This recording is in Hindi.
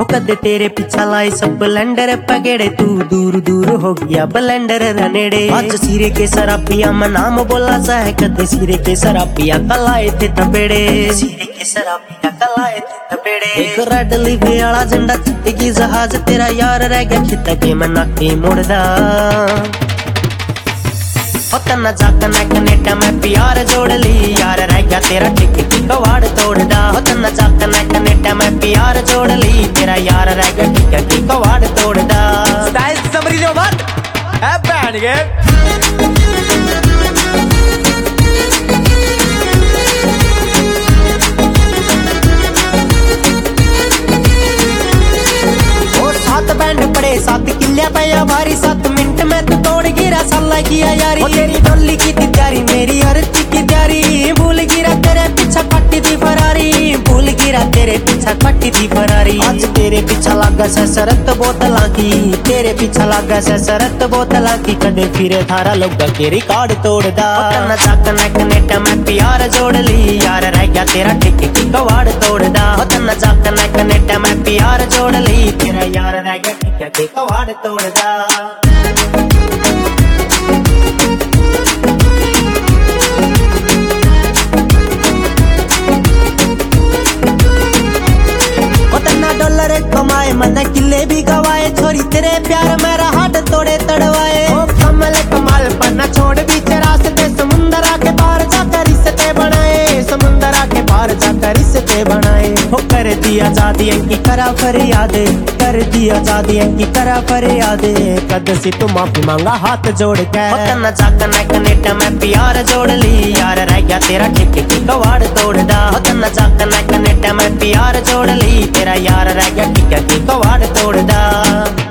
कद तेरे पीछा लाई सब ब्लेंडर पगेड़े, तू दूर दूर हो गया ब्लेंडर रनेड़े। आज सिरे के शराबिया मैं नाम बोला सा है, कद सिरे के शराबिया कलाए थे तपेड़े, सिरे के शराबिया कलाए थे तपेड़े। एक रेड लिवे वाला झंडा चिट्टी जहाज तेरा यार रह गया खिता के मैं नाके मुड़दा। तना जाकर मैं कनेडा में प्यार जोड़ ली, यार रह गया तेरा टिक कवाड़ तोड़दा। तना जाकर मैं कनेडा में प्यार जोड़ ली, तेरा यार रह गया टिक कवाड़ तोड़दा। स्टाइल समरी जो बात है बैठ गए। सात बैंड पड़े 7 किल्ले पे भारी, 7 मिनट में तू तोड़ गिरा साला किया यारी। तेरी डोली की थी प्यारी मेरी अरती की प्यारी, भूल गिरा तेरे पीछा कट्टी थी फरारी, भूल गिरा तेरे पीछा कट्टी थी फरारी। आज तेरे पीछा लागा से सरत बोतला की, तेरे पीछा लागा से सरत बोतला की, कदे फिरे थारा लोग के रिकॉर्ड तोड़दा। तना जाकर मैं कनेडा में प्यार जोड़ ली, यार रह गया तेरा टिक की कवाड़ तोड़दा। तना जाकर मैं कनेडा में प्यार जोड़ ली, तेरा यार रह गया टिक की कवाड़ तोड़दा। डॉलर कमाए मन किले भी गवाए, छोरी तेरे प्यार मेरा हाथ तोड़े तड़वाए। ओ कमल कमाल पन्ना छोड़ बीच रास्ते, समुंदर आके पार जाकर रिश्ते बनाए, समुंदर आके पार जाकर रिश्ते बनाए। हो कर दिया जादिया की करा फरियाद, कर दिया जादिया की करा फरियाद, कद से तू माफी मांगा हाथ जोड़ के। तना जाकर मैं कनेडा में प्यार जोड़ ली, यार रह गया तेरा ठिक की कवाड़ तोड़दा। तना जाकर मैं कनेडा में प्यार जोड़ ली, तेरा यार रह गया टिक की कवाड़ तोड़दा।